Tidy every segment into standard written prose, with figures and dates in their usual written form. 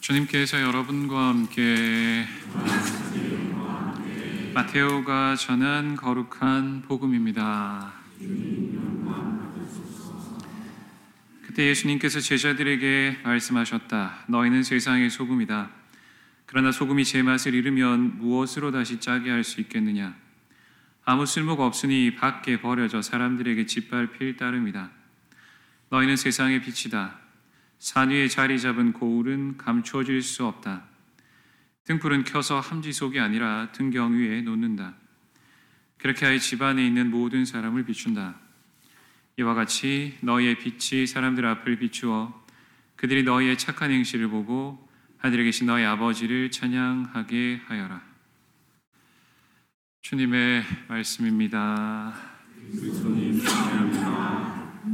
주님께서 여러분과 함께 마테오가 전한 거룩한 복음입니다. 그때 예수님께서 제자들에게 말씀하셨다. 너희는 세상의 소금이다. 그러나 소금이 제 맛을 잃으면 무엇으로 다시 짜게 할 수 있겠느냐? 아무 쓸모가 없으니 밖에 버려져 사람들에게 짓밟힐 따름이다. 너희는 세상의 빛이다. 산 위에 자리 잡은 고울은 감추어질 수 없다. 등불은 켜서 함지 속이 아니라 등경 위에 놓는다. 그렇게 하여 집 안에 있는 모든 사람을 비춘다. 이와 같이 너희의 빛이 사람들 앞을 비추어 그들이 너희의 착한 행실을 보고 하늘에 계신 너희 아버지를 찬양하게 하여라. 주님의 말씀입니다. 그리스도님 찬양합니다.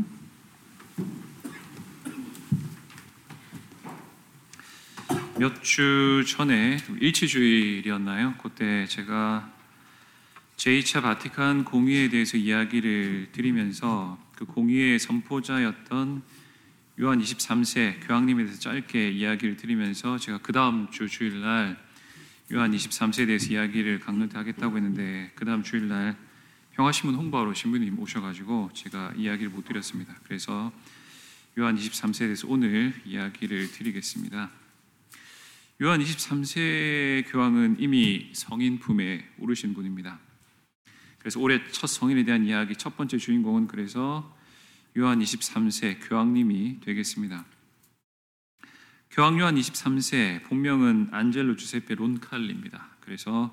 몇 주 전에 일치주일이었나요? 그때 제가 제2차 바티칸 공의회에 대해서 이야기를 드리면서 그 공의회의 선포자였던 요한 23세 교황님에 대해서 짧게 이야기를 드리면서 제가 그 다음 주 주일날 요한 23세에 대해서 이야기를 강론하겠다고 했는데 그 다음 주일날 평화신문 홍보하러 신부님 오셔가지고 제가 이야기를 못 드렸습니다. 그래서 요한 23세에 대해서 오늘 이야기를 드리겠습니다. 요한 23세 교황은 이미 성인 품에 오르신 분입니다. 그래서 올해 첫 성인에 대한 이야기 첫 번째 주인공은 그래서 요한 23세 교황님이 되겠습니다. 교황 요한 23세 본명은 안젤로 주세페 론칼리입니다. 그래서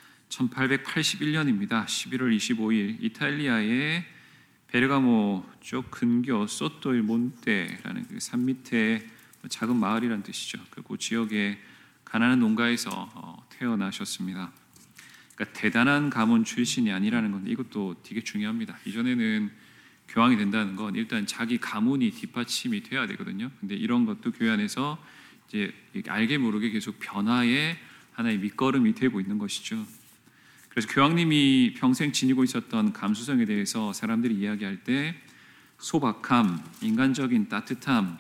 1881년입니다. 11월 25일 이탈리아의 베르가모 쪽 근교 소토일 몬테라는 그 산 밑에 작은 마을이라는 뜻이죠. 그 지역의 가난한 농가에서 태어나셨습니다. 그러니까 대단한 가문 출신이 아니라는 건데 이것도 되게 중요합니다. 이전에는 교황이 된다는 건 일단 자기 가문이 뒷받침이 돼야 되거든요. 근데 이런 것도 교회 안에서 이제 알게 모르게 계속 변화의 하나의 밑거름이 되고 있는 것이죠. 그래서 교황님이 평생 지니고 있었던 감수성에 대해서 사람들이 이야기할 때 소박함, 인간적인 따뜻함,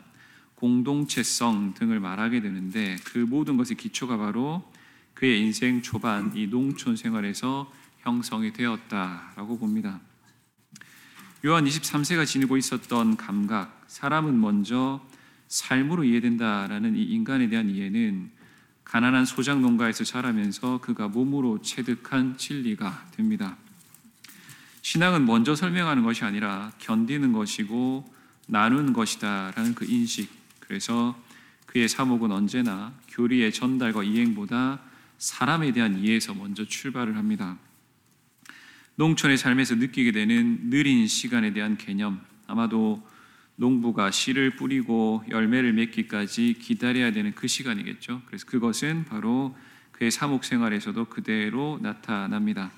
공동체성 등을 말하게 되는데 그 모든 것의 기초가 바로 그의 인생 초반 이 농촌 생활에서 형성이 되었다라고 봅니다. 요한 23세가 지니고 있었던 감각, 사람은 먼저 삶으로 이해된다라는 이 인간에 대한 이해는 가난한 소작 농가에서 자라면서 그가 몸으로 체득한 진리가 됩니다. 신앙은 먼저 설명하는 것이 아니라 견디는 것이고 나누는 것이다라는 그 인식. 그래서 그의 사목은 언제나 교리의 전달과 이행보다 사람에 대한 이해에서 먼저 출발을 합니다. 농촌의 삶에서 느끼게 되는 느린 시간에 대한 개념, 아마도 농부가 씨를 뿌리고 열매를 맺기까지 기다려야 되는 그 시간이겠죠. 그래서 그것은 바로 그의 사목 생활에서도 그대로 나타납니다.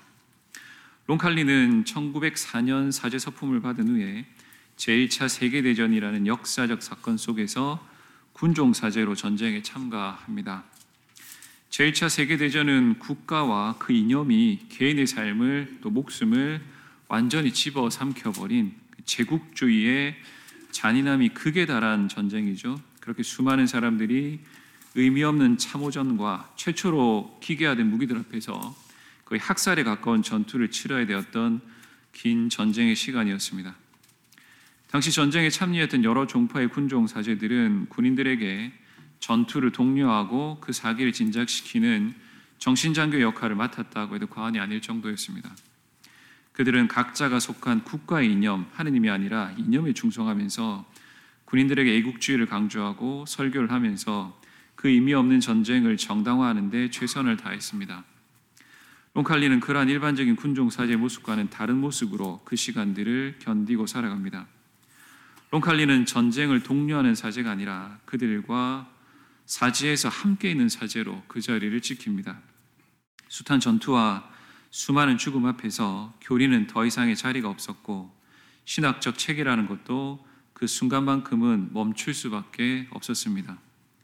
론칼리는 1904년 사제 서품을 받은 후에 제1차 세계대전이라는 역사적 사건 속에서 군종사제로 전쟁에 참가합니다. 제1차 세계대전은 국가와 그 이념이 개인의 삶을 또 목숨을 완전히 집어삼켜버린 제국주의의 잔인함이 극에 달한 전쟁이죠. 그렇게 수많은 사람들이 의미 없는 참호전과 최초로 기계화된 무기들 앞에서 거의 학살에 가까운 전투를 치러야 되었던 긴 전쟁의 시간이었습니다. 당시 전쟁에 참여했던 여러 종파의 군종 사제들은 군인들에게 전투를 독려하고 그 사기를 진작시키는 정신장교 역할을 맡았다고 해도 과언이 아닐 정도였습니다. 그들은 각자가 속한 국가의 이념, 하느님이 아니라 이념에 충성하면서 군인들에게 애국주의를 강조하고 설교를 하면서 그 의미 없는 전쟁을 정당화하는 데 최선을 다했습니다. 론칼리는 그러한 일반적인 군종 사제의 모습과는 다른 모습으로 그 시간들을 견디고 살아갑니다. 론칼리는 전쟁을 독려하는 사제가 아니라 그들과 사지에서 함께 있는 사제로 그 자리를 지킵니다. 숱한 전투와 수많은 죽음 앞에서 교리는 더 이상의 자리가 없었고 신학적 체계라는 것도 그 순간만큼은 멈출 수밖에 없었습니다.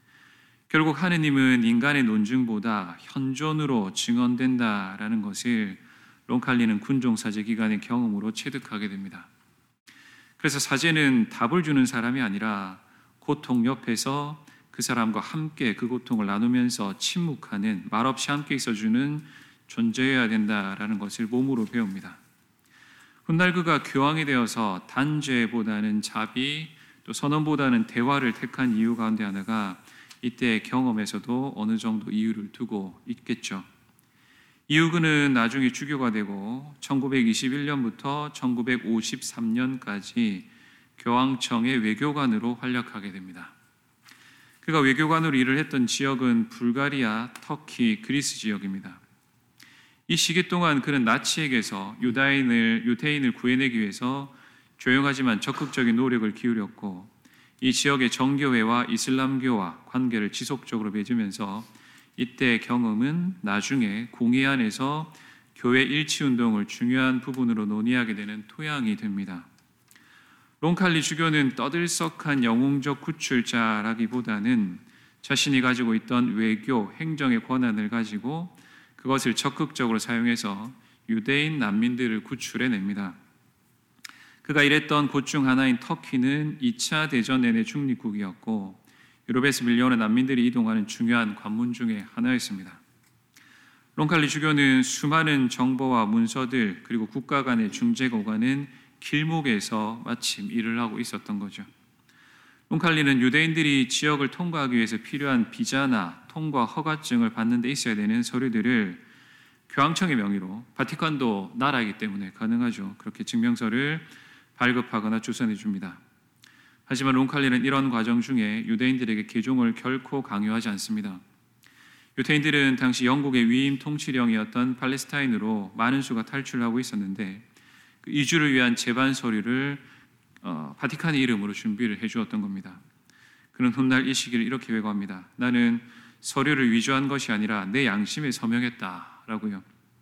결국 하느님은 인간의 논증보다 현존으로 증언된다라는 것을 론칼리는 군종사제 기간의 경험으로 체득하게 됩니다. 그래서 사제는 답을 주는 사람이 아니라 고통 옆에서 그 그 사람과 함께 그 고통을 나누면서 침묵하는, 말없이 함께 있어주는 존재여야 된다라는 것을 몸으로 배웁니다. 훗날 그가 교황이 되어서 단죄보다는 자비, 또 선언보다는 대화를 택한 이유 가운데 하나가 이때의 경험에서도 어느 정도 이유를 두고 있겠죠. 이후 그는 나중에 주교가 되고 1921년부터 1953년까지 교황청의 외교관으로 활약하게 됩니다. 그가 외교관으로 일을 했던 지역은 불가리아, 터키, 그리스 지역입니다. 이 시기 동안 그는 나치에게서 유대인을 구해내기 위해서 조용하지만 적극적인 노력을 기울였고, 이 지역의 정교회와 이슬람교와 관계를 지속적으로 맺으면서 이때의 경험은 나중에 공회 안에서 교회 일치운동을 중요한 부분으로 논의하게 되는 토양이 됩니다. 롱칼리 주교는 떠들썩한 영웅적 구출자라기보다는 자신이 가지고 있던 외교, 행정의 권한을 가지고 그것을 적극적으로 사용해서 유대인 난민들을 구출해냅니다. 그가 일했던 곳 중 하나인 터키는 2차 대전 내내 중립국이었고 유럽에서 밀려오는 난민들이 이동하는 중요한 관문 중에 하나였습니다. 롱칼리 주교는 수많은 정보와 문서들 그리고 국가 간의 중재가 오가는 길목에서 마침 일을 하고 있었던 거죠. 롱칼리는 유대인들이 지역을 통과하기 위해서 필요한 비자나 통과 허가증을 받는 데 있어야 되는 서류들을 교황청의 명의로, 바티칸도 나라이기 때문에 가능하죠, 그렇게 증명서를 발급하거나 주선해 줍니다. 하지만 롱칼리는 이런 과정 중에 유대인들에게 개종을 결코 강요하지 않습니다. 유대인들은 당시 영국의 위임 통치령이었던 팔레스타인으로 많은 수가 탈출하고 있었는데 그 이주를 위한 제반 서류를 바티칸의 이름으로 준비를 해주었던 겁니다. 그는 훗날 이 시기를 이렇게 회고합니다. 나는 서류를 위조한 것이 아니라 내 양심에 서명했다라고요.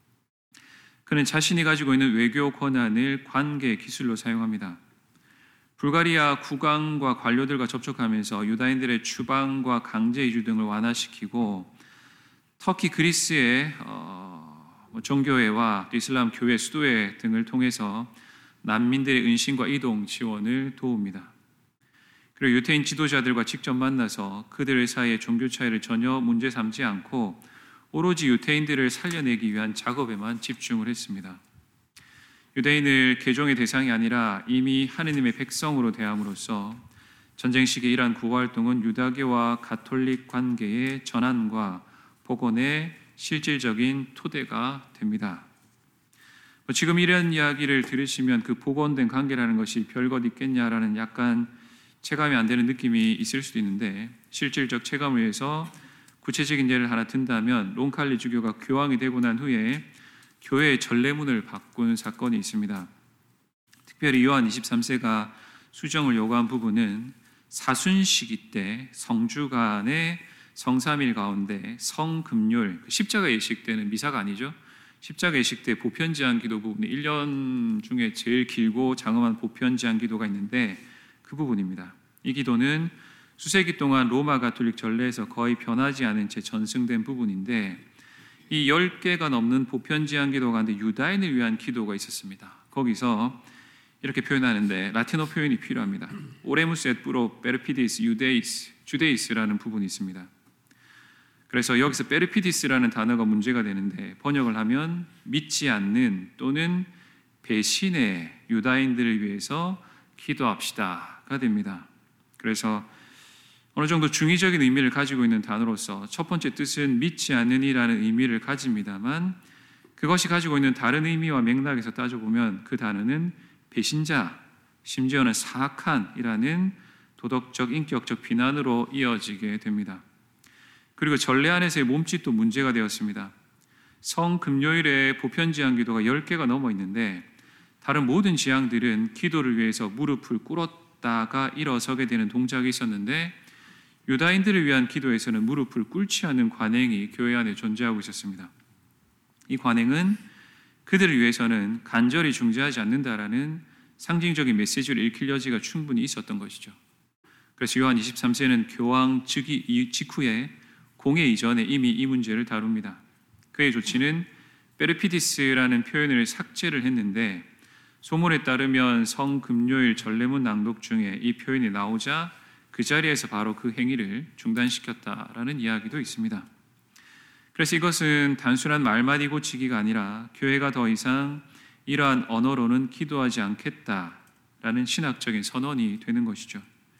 그는 자신이 가지고 있는 외교 권한을 관계 기술로 사용합니다. 불가리아 국왕과 관료들과 접촉하면서 유다인들의 추방과 강제 이주 등을 완화시키고 터키, 그리스의 정교회와 이슬람 교회 수도회 등을 통해서 난민들의 은신과 이동 지원을 도웁니다. 그리고 유태인 지도자들과 직접 만나서 그들 사이의 종교 차이를 전혀 문제 삼지 않고 오로지 유태인들을 살려내기 위한 작업에만 집중을 했습니다. 유대인을 개종의 대상이 아니라 이미 하느님의 백성으로 대함으로써 전쟁 시기의 이러한 구호활동은 유다교와 가톨릭 관계의 전환과 복원의 실질적인 토대가 됩니다. 지금 이런 이야기를 들으시면 그 복원된 관계라는 것이 별것 있겠냐라는 약간 체감이 안 되는 느낌이 있을 수도 있는데, 실질적 체감을 위해서 구체적인 예를 하나 든다면 롱칼리 주교가 교황이 되고 난 후에 교회의 전례문을 바꾼 사건이 있습니다. 특별히 요한 23세가 수정을 요구한 부분은 사순 시기 때 성주 간의 성삼일 가운데 성금요일, 십자가 예식 때는 미사가 아니죠. 십자가 예식 때 보편제한 기도 부분이 1년 중에 제일 길고 장엄한 보편제한 기도가 있는데 그 부분입니다. 이 기도는 수세기 동안 로마 가톨릭 전례에서 거의 변하지 않은 채 전승된 부분인데, 이 10개가 넘는 보편제한 기도 가운데 유다인을 위한 기도가 있었습니다. 거기서 이렇게 표현하는데 라틴어 표현이 필요합니다. 오레무스 et pro perpidis judais라는 부분이 있습니다. 그래서 여기서 페르피디스라는 단어가 문제가 되는데 번역을 하면 믿지 않는 또는 배신의 유다인들을 위해서 기도합시다가 됩니다. 그래서 어느 정도 중의적인 의미를 가지고 있는 단어로서 첫 번째 뜻은 믿지 않는이라는 의미를 가집니다만, 그것이 가지고 있는 다른 의미와 맥락에서 따져보면 그 단어는 배신자, 심지어는 사악한이라는 도덕적, 인격적 비난으로 이어지게 됩니다. 그리고 전례 안에서의 몸짓도 문제가 되었습니다. 성금요일에 보편지향 기도가 10개가 넘어 있는데 다른 모든 지향들은 기도를 위해서 무릎을 꿇었다가 일어서게 되는 동작이 있었는데 유다인들을 위한 기도에서는 무릎을 꿇지 않는 관행이 교회 안에 존재하고 있었습니다. 이 관행은 그들을 위해서는 간절히 중재하지 않는다라는 상징적인 메시지를 읽힐 여지가 충분히 있었던 것이죠. 그래서 요한 23세는 교황 즉위 직후에 공회 이전에 이미 이 문제를 다룹니다. 그의 조치는 페르피디스라는 표현을 삭제를 했는데, 소문에 따르면 성금요일 전례문 낭독 중에 이 표현이 나오자 그 자리에서 바로 그 행위를 중단시켰다라는 이야기도 있습니다. 그래서 이것은 단순한 말마디 고치기가 아니라 교회가 더 이상 이러한 언어로는 기도하지 않겠다라는 신학적인 선언이 되는 것이죠.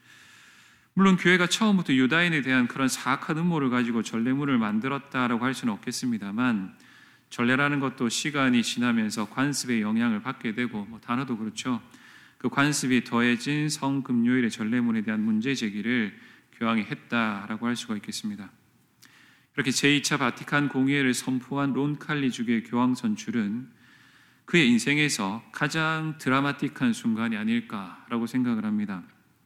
물론 교회가 처음부터 유다인에 대한 그런 사악한 음모를 가지고 전례문을 만들었다라고 할 수는 없겠습니다만, 전례라는 것도 시간이 지나면서 관습의 영향을 받게 되고, 단어도 그렇죠. 그 관습이 더해진 성금요일의 전례문에 대한 문제 제기를 교황이 했다라고 할 수가 있겠습니다. 그렇게 제2차 바티칸 공의회를 선포한 론칼리 주교의 교황 선출은 그의 인생에서 가장 드라마틱한 순간이 아닐까라고 생각을 합니다.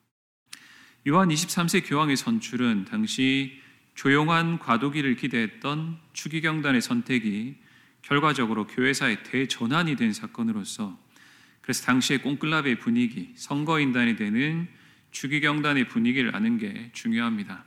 요한 23세 교황의 선출은 당시 조용한 과도기를 기대했던 추기경단의 선택이 결과적으로 교회사의 대전환이 된 사건으로서, 그래서 당시의 콘클라베의 분위기, 선거인단이 되는 추기경단의 분위기를 아는 게 중요합니다.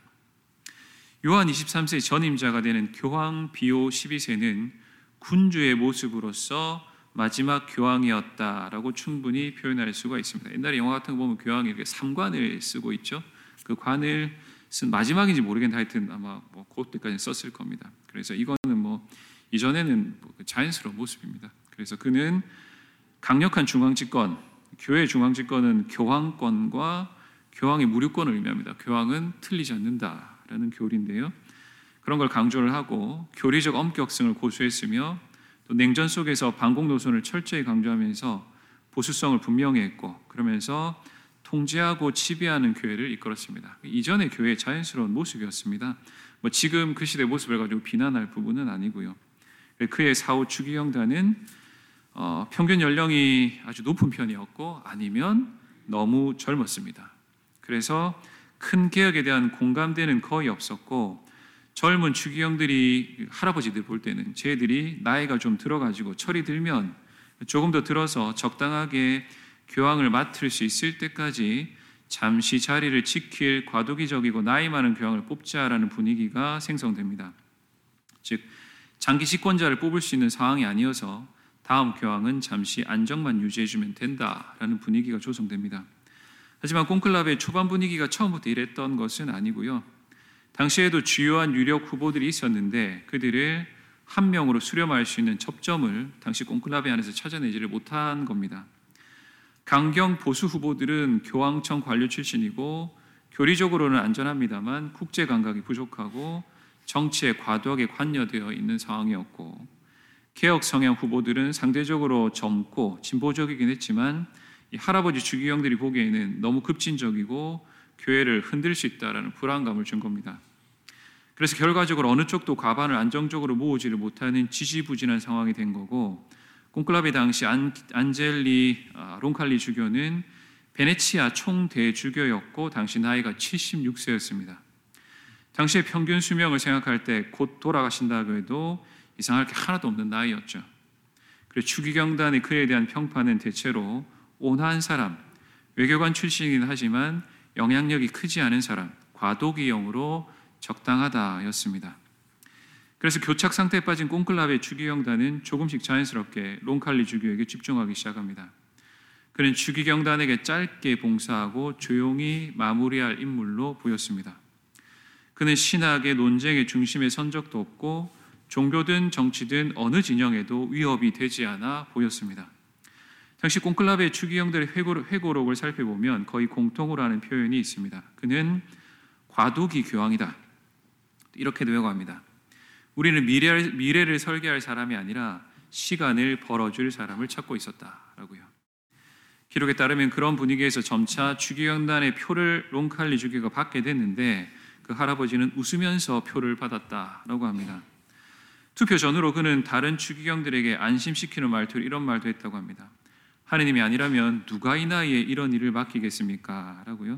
요한 23세 전임자가 되는 교황 비오 12세는 군주의 모습으로서 마지막 교황이었다라고 충분히 표현할 수가 있습니다. 옛날에 영화 같은 거 보면 교황이 이렇게 삼관을 쓰고 있죠. 그 관을 쓴 마지막인지 모르겠는데 하여튼 아마 그때까지 썼을 겁니다. 그래서 이거는 이전에는 자연스러운 모습입니다. 그래서 그는 강력한 중앙집권, 교회 중앙집권은 교황권과 교황의 무류권을 의미합니다. 교황은 틀리지 않는다라는 교리인데요. 그런 걸 강조를 하고 교리적 엄격성을 고수했으며, 또 냉전 속에서 반공 노선을 철저히 강조하면서 보수성을 분명히 했고, 그러면서 통제하고 지배하는 교회를 이끌었습니다. 이전의 교회의 자연스러운 모습이었습니다. 지금 그 시대 모습을 가지고 비난할 부분은 아니고요. 그의 사후 추기경단은 평균 연령이 아주 높은 편이었고, 아니면 너무 젊었습니다. 그래서 큰 개혁에 대한 공감대는 거의 없었고, 젊은 추기경들이, 할아버지들 볼 때는 쟤들이 나이가 좀 들어가지고 철이 들면 조금 더 들어서 적당하게 교황을 맡을 수 있을 때까지 잠시 자리를 지킬 과도기적이고 나이 많은 교황을 뽑자라는 분위기가 생성됩니다. 즉, 장기 집권자를 뽑을 수 있는 상황이 아니어서 다음 교황은 잠시 안정만 유지해주면 된다라는 분위기가 조성됩니다. 하지만 콘클라베의 초반 분위기가 처음부터 이랬던 것은 아니고요. 당시에도 주요한 유력 후보들이 있었는데 그들을 한 명으로 수렴할 수 있는 접점을 당시 콘클라베 안에서 찾아내지를 못한 겁니다. 강경 보수 후보들은 교황청 관료 출신이고 교리적으로는 안전합니다만 국제 감각이 부족하고 정치에 과도하게 관여되어 있는 상황이었고, 개혁 성향 후보들은 상대적으로 젊고 진보적이긴 했지만 이 할아버지 추기경들이 보기에는 너무 급진적이고 교회를 흔들 수 있다라는 불안감을 준 겁니다. 그래서 결과적으로 어느 쪽도 과반을 안정적으로 모으지를 못하는 지지부진한 상황이 된 거고, 콘클라베 당시 안젤리 론칼리 주교는 베네치아 총대주교였고 당시 나이가 76세였습니다. 당시의 평균 수명을 생각할 때 곧 돌아가신다고 해도 이상할 게 하나도 없는 나이였죠. 그리고 추기경단의 그에 대한 평판은 대체로 온화한 사람, 외교관 출신이긴 하지만 영향력이 크지 않은 사람, 과도기형으로 적당하다였습니다. 그래서 교착 상태에 빠진 콘클라베 추기경단은 조금씩 자연스럽게 론칼리 주교에게 집중하기 시작합니다. 그는 추기경단에게 짧게 봉사하고 조용히 마무리할 인물로 보였습니다. 그는 신학의 논쟁의 중심에 선 적도 없고 종교든 정치든 어느 진영에도 위협이 되지 않아 보였습니다. 당시 콘클라베 추기경들의 회고록을 살펴보면 거의 공통으로 하는 표현이 있습니다. 그는 과도기 교황이다, 이렇게도 회고합니다. 우리는 미래를 설계할 사람이 아니라 시간을 벌어줄 사람을 찾고 있었다라고요. 기록에 따르면 그런 분위기에서 점차 추기경단의 표를 론칼리 주교가 받게 됐는데 그 할아버지는 웃으면서 표를 받았다라고 합니다. 투표 전후로 그는 다른 추기경들에게 안심시키는 말투로 이런 말도 했다고 합니다. 하느님이 아니라면 누가 이 나이에 이런 일을 맡기겠습니까? 라고요.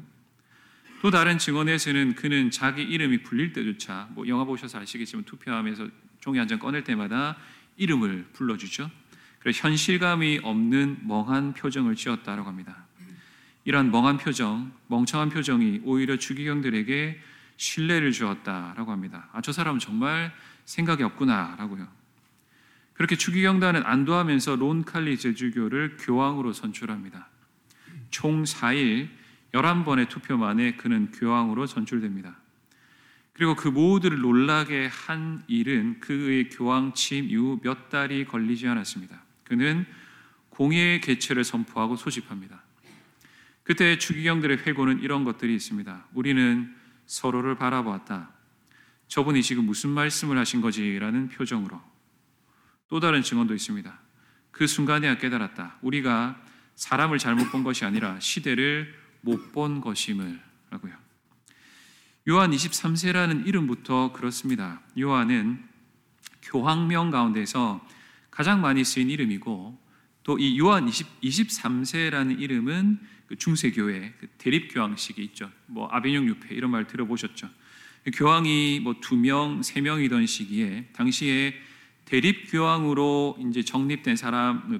또 다른 증언에서는 그는 자기 이름이 불릴 때조차, 영화 보셔서 아시겠지만 투표하면서 종이 한 장 꺼낼 때마다 이름을 불러주죠. 그래서 현실감이 없는 멍한 표정을 지었다라고 합니다. 이러한 멍한 표정, 멍청한 표정이 오히려 추기경들에게 신뢰를 주었다라고 합니다. 저 사람은 정말 생각이 없구나라고요. 그렇게 추기경단은 안도하면서 론칼리 제주교를 교황으로 선출합니다. 총 4일 11번의 투표 만에 그는 교황으로 선출됩니다. 그리고 그 모두를 놀라게 한 일은 그의 교황 취임 이후 몇 달이 걸리지 않았습니다. 그는 공의의 개최를 선포하고 소집합니다. 그때 추기경들의 회고는 이런 것들이 있습니다. 우리는 서로를 바라보았다. 저분이 지금 무슨 말씀을 하신 거지? 라는 표정으로. 또 다른 증언도 있습니다. 그 순간에야 깨달았다. 우리가 사람을 잘못 본 것이 아니라 시대를 못 본 것임을 라고요. 요한 23세라는 이름부터 그렇습니다. 요한은 교황명 가운데서 가장 많이 쓰인 이름이고, 또 이 요한 23세라는 이름은 그 중세교회 그 대립교황식이 있죠. 뭐 아비뇽 유폐 이런 말 들어보셨죠. 교황이 뭐 2명, 3명이던 시기에 당시에 대립교황으로 이제 정립된 사람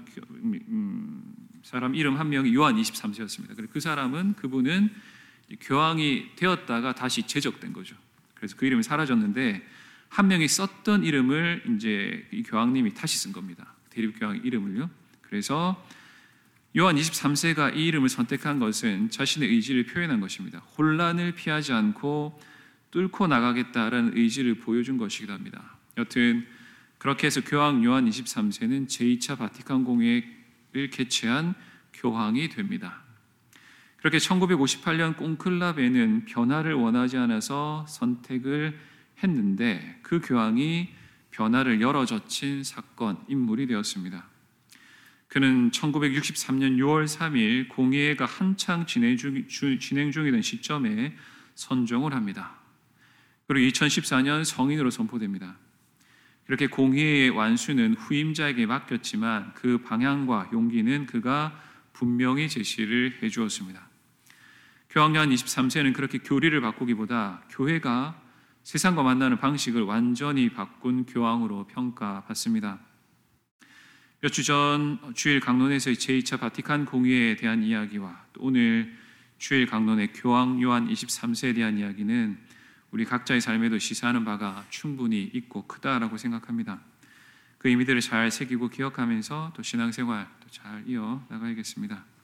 이름 한 명이 요한 23세였습니다. 그래서 그분은 교황이 되었다가 다시 제적된 거죠. 그래서 그 이름이 사라졌는데 한 명이 썼던 이름을 이제 이 교황님이 다시 쓴 겁니다. 대립교황 이름을요. 그래서 요한 23세가 이 이름을 선택한 것은 자신의 의지를 표현한 것입니다. 혼란을 피하지 않고 뚫고 나가겠다라는 의지를 보여준 것이기도 합니다. 여튼 그렇게 해서 교황 요한 23세는 제2차 바티칸 공회를 개최한 교황이 됩니다. 그렇게 1958년 콘클라베는 변화를 원하지 않아서 선택을 했는데 그 교황이 변화를 열어젖힌 사건, 인물이 되었습니다. 그는 1963년 6월 3일 공의회가 한창 진행 중이던 시점에 선종을 합니다. 그리고 2014년 성인으로 선포됩니다. 이렇게 공의회의 완수는 후임자에게 맡겼지만 그 방향과 용기는 그가 분명히 제시를 해주었습니다. 교황 요한 23세는 그렇게 교리를 바꾸기보다 교회가 세상과 만나는 방식을 완전히 바꾼 교황으로 평가받습니다. 몇 주 전 주일 강론에서의 제2차 바티칸 공의회에 대한 이야기와 또 오늘 주일 강론의 교황 요한 23세에 대한 이야기는 우리 각자의 삶에도 시사하는 바가 충분히 있고 크다라고 생각합니다. 그 의미들을 잘 새기고 기억하면서 또 신앙생활 또 잘 이어나가야겠습니다.